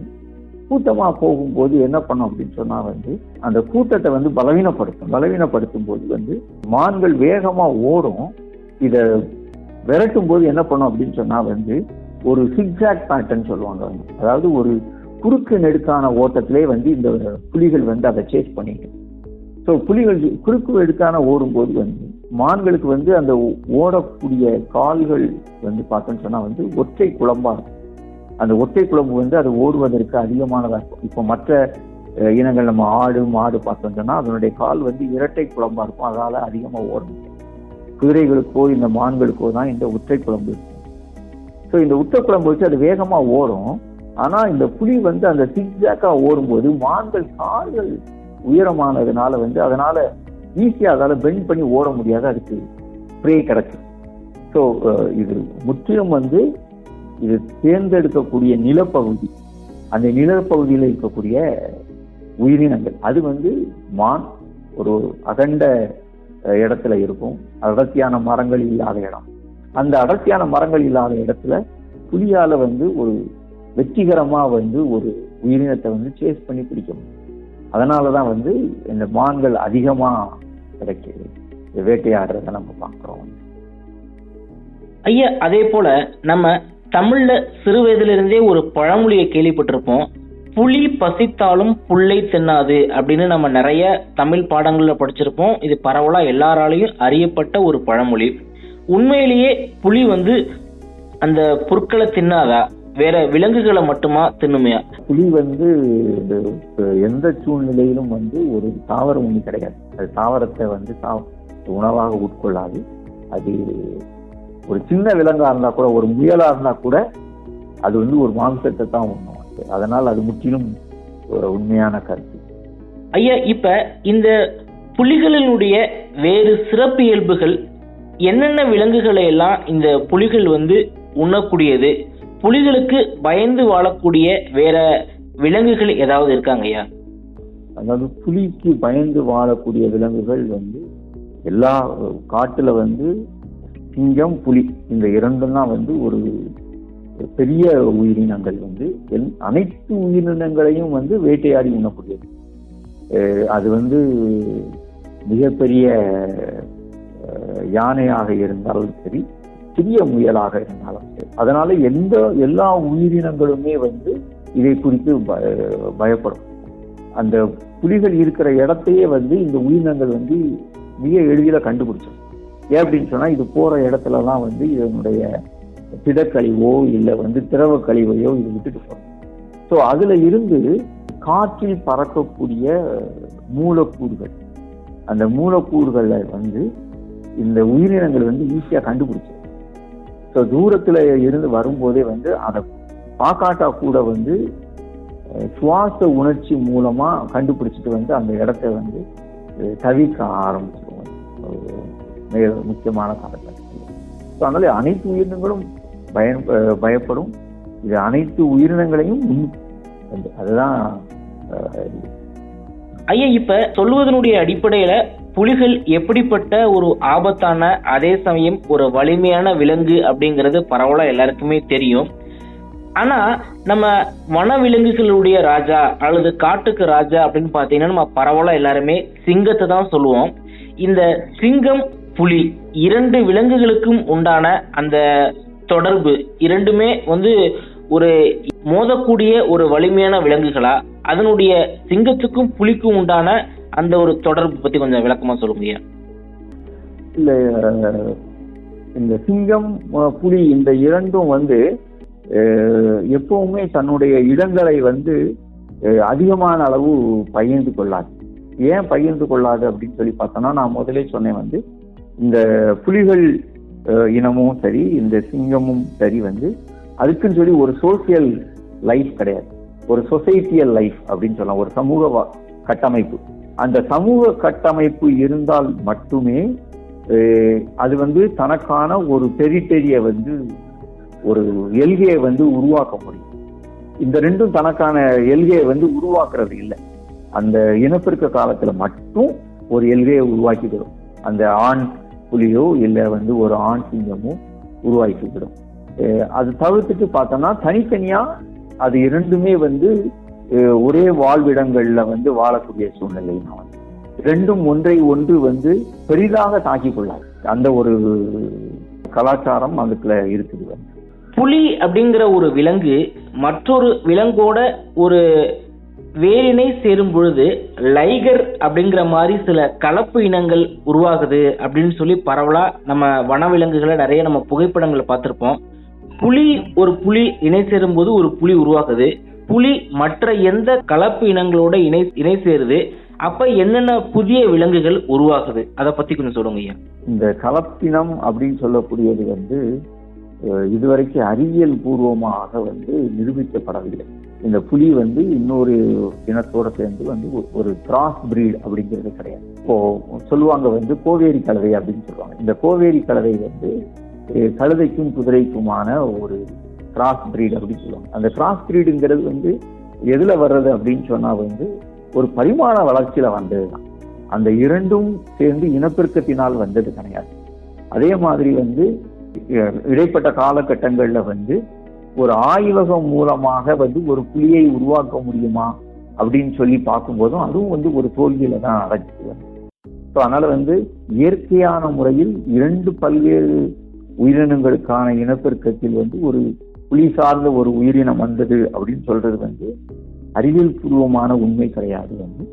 போகும்போது என்ன பண்ணும் அப்படின்னு சொன்னா வந்து அந்த கூட்டத்தை வந்து பலவீனப்படுத்தும் போது வந்து மான்கள் வேகமா ஓடும். இத விரட்டும் போது என்ன பண்ணும் அப்படின்னு சொன்னா வந்து ஒரு சிக்ஸாக் பேட்டர்ன் சொல்லுவாங்க. வந்து அதாவது ஒரு குறுக்கு நெடுக்கான ஓட்டத்திலே வந்து இந்த புலிகள் வந்து அதை சேஸ் பண்ணிட்டு, ஸோ புலிகள் குறுக்கு நெடுக்கான ஓடும்போது வந்து மான்களுக்கு வந்து அந்த ஓடக்கூடிய கால்கள் வந்து பார்த்தோன்னு சொன்னா வந்து ஒற்றை குழம்பா இருக்கும். அந்த ஒற்றை குழம்பு வந்து அது ஓடுவதற்கு அதிகமானதா இருக்கும். இப்போ மற்ற இனங்கள் நம்ம ஆடு மாடு பார்த்தோம் சொன்னா அதனுடைய கால் வந்து இரட்டை குழம்பா இருக்கும். அதனால அதிகமா ஓட முடியும். குதிரைகளுக்கோ இந்த மான்களுக்கோ தான் இந்த ஒற்றை குழம்பு இருக்கும். ஸோ இந்த ஒற்றை குழம்பு வச்சு அது வேகமா ஓடும். ஆனா இந்த புலி வந்து அந்த சிக்ஸாக்கா ஓடும்போது மான்கள் கால்கள் உயரமானதுனால வந்து அதனால ஈஸியா அதால பெண்ட் பண்ணி ஓட முடியாது, அதுக்கு ப்ரே கிடைக்கும். ஸோ இது முற்றிலும் வந்து இது தேர்ந்தெடுக்கக்கூடிய நிலப்பகுதி, அந்த நிலப்பகுதியில் இருக்கக்கூடிய உயிரினங்கள். அது வந்து மான் ஒரு அகண்ட இடத்துல இருக்கும், அடர்த்தியான மரங்கள் இல்லாத இடம். அந்த அடர்த்தியான மரங்கள் இல்லாத இடத்துல புலியால வந்து ஒரு வெற்றிகரமா வந்து ஒரு உயிரினத்தை வந்து சேஸ் பண்ணி பிடிக்க முடியும். அதனாலதான் வந்து இந்த மான்கள் அதிகமா கிடைக்குது, வேட்டையாடுறத நம்ம பார்க்கிறோம். ஐயா, அதே போல நம்ம தமிழ்ல சிறு வயதிலிருந்தே ஒரு பழமொழியை கேள்விப்பட்டிருப்போம், புலி பசித்தாலும் புல்லை தின்னாது அப்படின்னு. நம்ம நிறைய தமிழ் பாடங்கள்ல படிச்சிருப்போம். இது பரவலா எல்லாராலையும் அறியப்பட்ட ஒரு பழமொழி. உண்மையிலேயே புலி வந்து அந்த புற்களை தின்னாதா, வேற விலங்குகளை மட்டுமா தின்னுமையா? புலி வந்து எந்த சூழ்நிலையிலும் வந்து ஒரு தாவர உண்ணி கிடையாது. அது தாவரத்தை வந்து உணவாக உட்கொள்ளாது. அது ஒரு சின்ன விலங்கா இருந்தா கூட, ஒரு முயலா இருந்தா கூட அது வந்து ஒரு மாംസத்தை தான் உண்ணும். அதனால் அது முற்றிலும் ஒரு உண்மையான கருத்து. ஐயா, இப்ப இந்த புலிகளினுடைய வேறு சிறப்பு இயல்புகள் என்னென்ன விலங்குகளை எல்லாம் இந்த புலிகள் வந்து உண்ணக்கூடியது? புலிகளுக்கு பயந்து வாழக்கூடிய வேற விலங்குகள் ஏதாவது இருக்காங்க ஐயா? அதாவது புலிக்கு பயந்து வாழக்கூடிய விலங்குகள் வந்து எல்லா காட்டுல வந்து சிங்கம், புலி இந்த இரண்டும் தான் வந்து ஒரு பெரிய உயிரினங்கள் வந்து அனைத்து உயிரினங்களையும் வந்து வேட்டையாடி உண்ணக்கூடியது. அது வந்து மிகப்பெரிய யானையாக இருந்தாலும் சரி, சிறிய முயலாக இருந்தாலும் சரி, அதனால எல்லா உயிரினங்களுமே வந்து இதை குறித்து பயப்படும். அந்த புலிகள் இருக்கிற இடத்தையே வந்து இந்த உயிரினங்கள் வந்து மிக எளிதில் கண்டுபிடிச்சோம். ஏன் அப்படின்னு சொன்னா, இது போற இடத்துலலாம் வந்து இதனுடைய திடக்கழிவோ இல்லை வந்து திரவ கழிவையோ இது விட்டுட்டு போகும். ஸோ அதுல இருந்து காற்றில் பறக்கக்கூடிய மூலக்கூறுகள், அந்த மூலக்கூறுகளை வந்து இந்த உயிரினங்கள் வந்து ஈஸியா கண்டுபிடிச்சு. ஸோ தூரத்துல இருந்து வரும்போதே வந்து அதை பாக்காட்டா கூட வந்து சுவாச உணர்ச்சி மூலமா கண்டுபிடிச்சிட்டு வந்து அந்த இடத்த வந்து தவிர்க்க ஆரம்பிச்சிருவோம் மிக முக்கியமான காலகட்டத்தில். ஸோ அதனால அனைத்து உயிரினங்களும் பயப்படும். இது அனைத்து உயிரினங்களையும் அதுதான் ஐயா. இப்ப சொல்வதனுடைய அடிப்படையில புலிகள் எப்படிப்பட்ட ஒரு ஆபத்தான அதே சமயம் ஒரு வலிமையான விலங்கு அப்படிங்கிறது பரவலா எல்லாருக்குமே தெரியும். ஆனா நம்ம வனவிலங்குகளுடைய ராஜா அல்லது காட்டுக்கு ராஜா அப்படின்னு பாத்தீங்கன்னா நம்ம பரவலா எல்லாருமே சிங்கத்தை தான் சொல்லுவோம். இந்த சிங்கம், புலி இரண்டு விலங்குகளுக்கும் உண்டான அந்த தொடர்பு இரண்டுமே வந்து ஒரு மோதக்கூடிய ஒரு வலிமையான விலங்குகளா? அதனுடைய சிங்கத்துக்கும் புலிக்கும் உண்டான அந்த ஒரு தொடர்பு பத்தி கொஞ்சம் விளக்கமா சொல்லுங்க. இல்ல, இந்த சிங்கம், புலி இந்த இரண்டும் வந்து எப்பவுமே தன்னுடைய இடங்களை வந்து அதிகமான அளவு பகிர்ந்து கொள்ளாது. ஏன் பகிர்ந்து கொள்ளாது அப்படின்னு சொல்லி பார்த்தோம்னா, நான் முதலே சொன்னேன் வந்து இந்த புலிகள் இனமும் சரி, இந்த சிங்கமும் சரி வந்து அதுக்குன்னு சொல்லி ஒரு சோசியல் லைஃப் கிடையாது. ஒரு சொசைட்டியல் லைஃப் அப்படின்னு சொல்லலாம், ஒரு சமூக கட்டமைப்பு. அந்த சமூக கட்டமைப்பு இருந்தால் மட்டுமே அது வந்து தனக்கான ஒரு டெரிட்டரியை வந்து ஒரு எல்கையை வந்து உருவாக்க முடியும். இந்த ரெண்டும் தனக்கான எல்கையை வந்து உருவாக்குறது இல்லை. அந்த இனப்பெருக்க காலத்துல மட்டும் ஒரு எல்கையை உருவாக்கிவிடும். அந்த ஆண் புலியோ இல்லை வந்து ஒரு ஆண் சிங்கமோ உருவாக்கிவிடும். அது தவிர்த்துட்டு பார்த்தோம்னா தனித்தனியா அது இரண்டுமே வந்து ஒரே வாழ்விடங்கள்ல வந்து வாழக்கூடிய சூழ்நிலை தான். ரெண்டும் ஒன்றை ஒன்று வந்து பெரிதாக தாக்கிக் கொள்ளாது. அந்த ஒரு கலாச்சாரம் அதுக்குள்ள இருக்குது. புலி அப்படிங்கிற ஒரு விலங்கு மற்றொரு விலங்கோட ஒரு வேரினை சேரும் பொழுது லைகர் அப்படிங்கிற மாதிரி சில கலப்பு இனங்கள் உருவாகுது அப்படின்னு சொல்லி பரவலா நம்ம வனவிலங்குகளை நிறைய நம்ம புகைப்படங்களை பார்த்திருப்போம். ஒரு புலி இணை சேரும் போது ஒரு புலி உருவாகுது. புலி மற்ற எந்த கலப்பு இனங்களோட இணை சேருது, அப்ப என்னென்ன புதிய விலங்குகள் உருவாகுது, அதை பத்தி கொஞ்சம் சொல்லுங்க ஐயா. இந்த கலப்பினம் அப்படின்னு சொல்லக்கூடியது வந்து இதுவரைக்கும் அறிவியல் பூர்வமாக வந்து நிரூபிக்கப்படவில்லை. இந்த புலி வந்து இன்னொரு இனத்தோட சேர்ந்து வந்து ஒரு கிராஸ் பிரீட் அப்படிங்கிறது கிடையாது. இப்போ சொல்லுவாங்க வந்து கோவேரி கலவை அப்படின்னு சொல்லுவாங்க. இந்த கோவேரி கலவை வந்து கழுதைக்கும் குதிரைக்குமான ஒரு கிராஸ் பிரீட் அப்படின்னு சொல்லுவாங்க. அந்த கிராஸ் பிரீடுங்கிறது வந்து எதுல வர்றது அப்படின்னு சொன்னா வந்து ஒரு பரிமாண வளர்ச்சியில வந்ததுதான். அந்த இரண்டும் சேர்ந்து இனப்பெருக்கத்தினால் வந்தது கிடையாது. அதே மாதிரி வந்து இடைப்பட்ட காலகட்டங்கள்ல வந்து ஒரு ஆய்வகம் மூலமாக வந்து ஒரு புலியை உருவாக்க முடியுமா அப்படின்னு சொல்லி பார்க்கும்போதும் அதுவும் வந்து ஒரு தோல்வியில தான் அடைஞ்சது. ஸோ அதனால வந்து இயற்கையான முறையில் இரண்டு பல்வேறு உயிரினங்களுக்கான இனப்பெருக்கத்தில் வந்து ஒரு புலி சார்ந்த ஒரு உயிரினம் வந்தது அப்படின்னு சொல்றது வந்து அறிவியல் பூர்வமான உண்மை கிடையாது. வந்து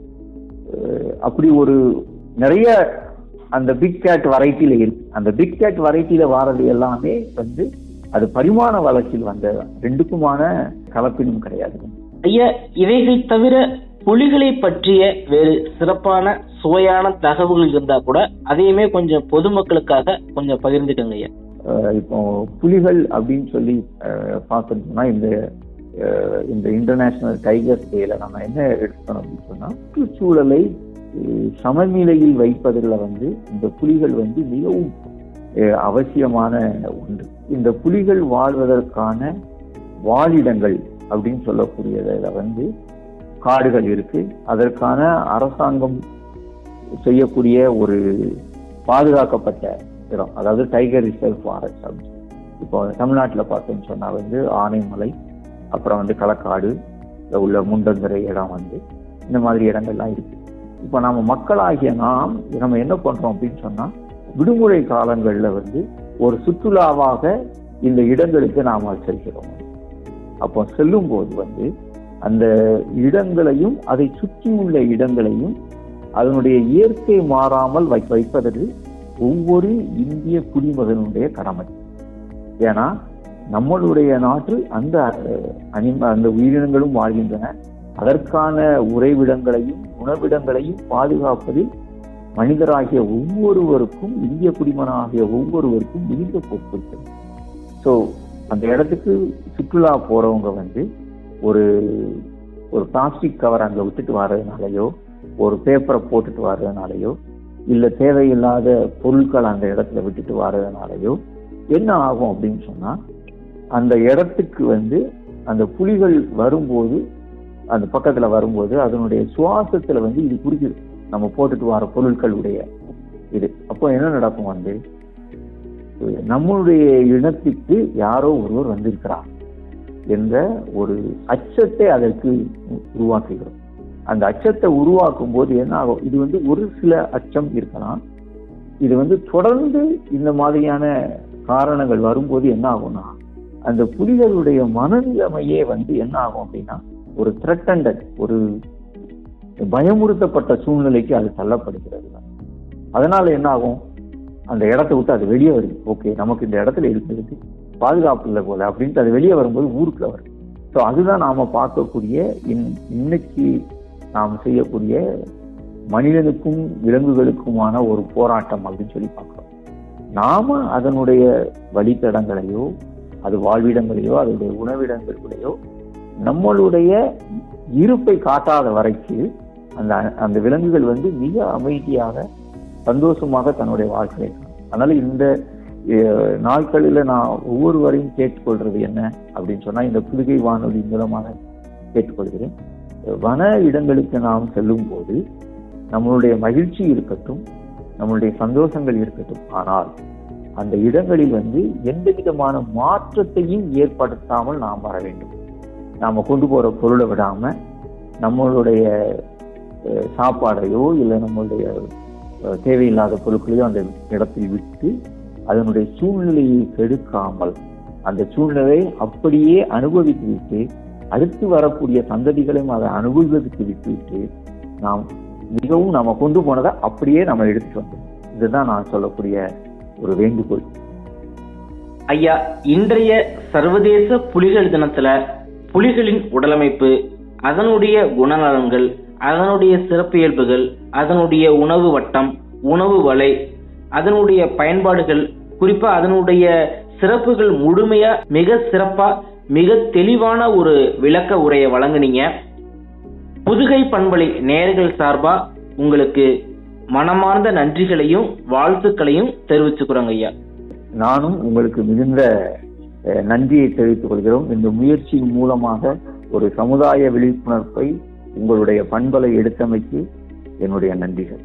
அப்படி ஒரு நிறைய அந்த பிக் கேட் வெரைட்டியில இருக்கு. அந்த பிக் கேட் வெரைட்டியில வாரது எல்லாமே வந்து அது பரிமாண வளர்ச்சியில் வந்த ரெண்டுக்குமான கலப்பினும் கிடையாது. ஐயா, இவைகள் தவிர புலிகளை பற்றிய வேறு சிறப்பான சுவையான தகவல்கள் இருந்தா கூட அதையுமே கொஞ்சம் பொதுமக்களுக்காக கொஞ்சம் பகிர்ந்துக்கங்க ஐயா. இப்போ புலிகள் அப்படின்னு சொல்லி பார்த்தோம்னா இந்த இன்டர்நேஷனல் டைகர் டேல நம்ம என்ன எடுத்துக்கணும் அப்படின்னு சொன்னா, சுற்றுச்சூழலை சமநிலையில் வைப்பதில் வந்து இந்த புலிகள் வந்து மிகவும் அவசியமான ஒன்று. இந்த புலிகள் வாழ்வதற்கான வாழிடங்கள் அப்படின்னு சொல்லக்கூடியதுல வந்து காடுகள் இருக்கு. அதற்கான அரசாங்கம் செய்யக்கூடிய ஒரு பாதுகாக்கப்பட்ட இடம், அதாவது டைகர் ரிசர்வ் ஃபாரஸ்ட் அப்படின்னு. இப்போ தமிழ்நாட்டில் பார்த்தோம்னு சொன்னா வந்து ஆனைமலை, அப்புறம் வந்து களக்காடு உள்ள முண்டந்துறை இடம் வந்து இந்த மாதிரி இடங்கள்லாம் இருக்கு. இப்போ நம்ம மக்களாகிய நம்ம என்ன பண்றோம் அப்படின்னு சொன்னா, விடுமுறை காலங்கள்ல வந்து ஒரு சுற்றுலாவாக இந்த இடங்களுக்கு நாம செல்கிறோம். அப்போ செல்லும் போது வந்து அந்த இடங்களையும் அதை சுற்றி உள்ள இடங்களையும் அதனுடைய இயற்கை மாறாமல் வைப்பதற்கு ஒவ்வொரு இந்திய குடிமகனுடைய கடமை. ஏன்னா நம்மளுடைய நாட்டில் அந்த உயிரினங்களும் வாழ்கின்றன. அதற்கான உறைவிடங்களையும் உணவிடங்களையும் பாதுகாப்பதில் மனிதராகிய ஒவ்வொருவருக்கும், இந்திய குடிமகனாகிய ஒவ்வொருவருக்கும் மிகுந்த பொறுப்பு இருக்கிறது. ஸோ அந்த இடத்துக்கு சுற்றுலா போறவங்க வந்து ஒரு பிளாஸ்டிக் கவர் அங்கே விட்டுட்டு வர்றதுனாலையோ, ஒரு பேப்பரை போட்டுட்டு வர்றதுனாலையோ, இல்லை தேவையில்லாத பொருட்கள் அந்த இடத்துல விட்டுட்டு வர்றதுனாலையோ என்ன ஆகும் அப்படின்னு சொன்னா, அந்த இடத்துக்கு வந்து அந்த புலிகள் வரும்போது, அந்த பக்கத்துல வரும்போது அதனுடைய சுவாசத்துல வந்து இது குறிக்குது, நம்ம போட்டுட்டு வர பொருட்களுடைய இது. அப்போ என்ன நடக்கும் வந்து, நம்மளுடைய இனத்துக்கு யாரோ ஒருவர் வந்திருக்கிறார் என்ற ஒரு அச்சத்தை அதற்கு உருவாக்குகிறோம். அந்த அச்சத்தை உருவாக்கும் போது என்ன ஆகும், இது வந்து ஒரு சில அச்சம் இருக்கலாம், இது வந்து தொடர்ந்து இந்த மாதிரியான காரணங்கள் வரும்போது என்ன ஆகும்னா, அந்த புலிகளுடைய மனநிலைமையே வந்து என்ன ஆகும் அப்படின்னா, ஒரு த்ரெட்டண்டட், ஒரு பயமுறுத்தப்பட்ட சூழ்நிலைக்கு அது தள்ளப்படுகிறது. அதனால என்ன ஆகும், அந்த இடத்த விட்டு அது வெளியே வருது. ஓகே, நமக்கு இந்த இடத்துல இருக்கிறதுக்கு பாதுகாப்பு இல்லை போல அப்படின்ட்டு அது வெளியே வரும்போது ஊருக்குள்ள வருது. ஸோ அதுதான் நாம பார்க்கக்கூடிய இன்னைக்கு நாம் செய்யக்கூடிய மனிதனுக்கும் விலங்குகளுக்குமான ஒரு போராட்டம் அப்படின்னு சொல்லி பார்க்கிறோம். நாம அதனுடைய வழித்தடங்களையோ, அது வாழ்விடங்களையோ, அதனுடைய உணவிடங்களையோ நம்மளுடைய இருப்பை காட்டாத வரைக்கு அந்த விலங்குகள் வந்து மிக அமைதியாக சந்தோஷமாக தன்னுடைய வாழ்க்கையை. அதனால இந்த நாட்களில் நான் ஒவ்வொருவரையும் கேட்டுக்கொள்றது என்ன அப்படின்னு சொன்னா, இந்த புதுகை வானொலி மூலமாக கேட்டுக்கொள்கிறேன். வன இடங்களுக்கு நாம் செல்லும் போது நம்மளுடைய மகிழ்ச்சி இருக்கட்டும், நம்மளுடைய சந்தோஷங்கள் இருக்கட்டும், ஆனால் அந்த இடங்களில் வந்து எந்த விதமான மாற்றத்தையும் ஏற்படுத்தாமல் நாம் வர வேண்டும். நாம கொண்டு போற பொருளை விடாம நம்மளுடைய சாப்பாடையோ இல்லை நம்மளுடைய தேவையில்லாத பொருட்களையோ அந்த இடத்தில் விட்டு அதனுடைய சூழ்நிலையை கெடுக்காமல் அந்த சூழ்நிலையை அப்படியே அனுபவித்து விட்டு அடுத்து வரக்கூடிய சந்ததிகளையும் அதை அனுபவித்து விட்டு நாம் மிகவும் நம்ம கொண்டு போனதை அப்படியே நம்ம எடுத்துட்டு வந்தோம். இதுதான் நான் சொல்லக்கூடிய ஒரு வேண்டுகோள். ஐயா, இன்றைய சர்வதேச புலிகள் தினத்துல புலிகளின் உடலமைப்பு, அதனுடைய குணநலன்கள், அதனுடைய சிறப்பியல்புகள், அதனுடைய உணவு வட்டம், உணவு வலை, அதனுடைய பயன்பாடுகள், குறிப்பா அதனுடைய சிறப்புகள் முழுமையா மிக சிறப்பா மிக தெளிவான ஒரு விளக்க உரையை வழங்குனீங்க. புதுகை பண்பலை நேயர்கள் சார்பா உங்களுக்கு மனமார்ந்த நன்றிகளையும் வாழ்த்துக்களையும் தெரிவிச்சுக்கிறோங்க ஐயா. நானும் உங்களுக்கு மிகுந்த நன்றியை தெரிவித்துக் கொள்கிறோம். இந்த முயற்சியின் மூலமாக ஒரு சமுதாய விழிப்புணர்வை உங்களுடைய பண்பலை எடுத்தமைக்கு என்னுடைய நன்றிகள்.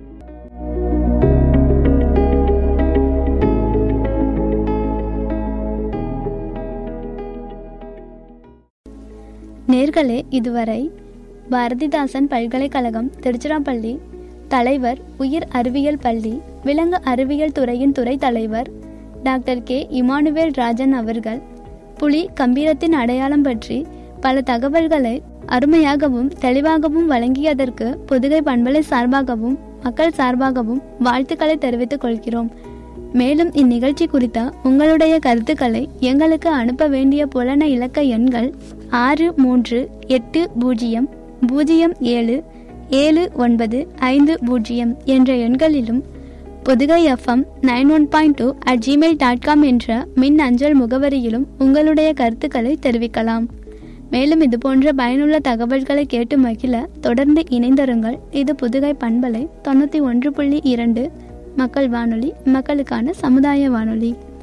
நேர்களே, இதுவரை பாரதிதாசன் பல்கலைக்கழகம் திருச்சிராப்பள்ளி தலைவர், உயிர் அறிவியல் பள்ளி விலங்கு அறிவியல் துறையின் துறை தலைவர் டாக்டர் கே இமானுவேல் ராஜன் அவர்கள் புலி கம்பீரத்தின் அடையாளம் பற்றி பல தகவல்களை அருமையாகவும் தெளிவாகவும் வழங்கியதற்கு புதுகை பண்பலை சார்பாகவும் மக்கள் சார்பாகவும் வாழ்த்துக்களை தெரிவித்துக் கொள்கிறோம். மேலும் இந்நிகழ்ச்சி குறித்த உங்களுடைய கருத்துக்களை எங்களுக்கு அனுப்ப வேண்டிய புலன இலக்க எண்கள் 6380077950 என்ற எண்களிலும் புதுகை FM 91.2@gmail.com என்ற மின் அஞ்சல் முகவரியிலும் உங்களுடைய கருத்துக்களை தெரிவிக்கலாம். மேலும் இது போன்ற பயனுள்ள தகவல்களை கேட்டு மகிழ தொடர்ந்து இணைந்திருங்கள். இது புதுகை பண்பலை 91.2 மக்கள் வானொலி, மக்களுக்கான சமுதாய வானொலி.